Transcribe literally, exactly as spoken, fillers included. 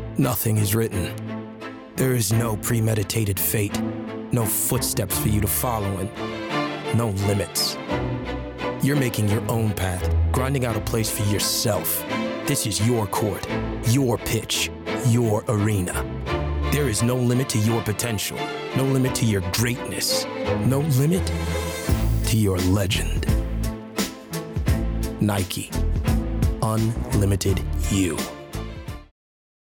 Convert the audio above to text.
Nothing is written. There is no premeditated fate, no footsteps for you to follow, and no limits. You're making your own path, grinding out a place for yourself. This is your court, your pitch, your arena. There is no limit to your potential, no limit to your greatness, no limit to your legend. Nike, unlimited you.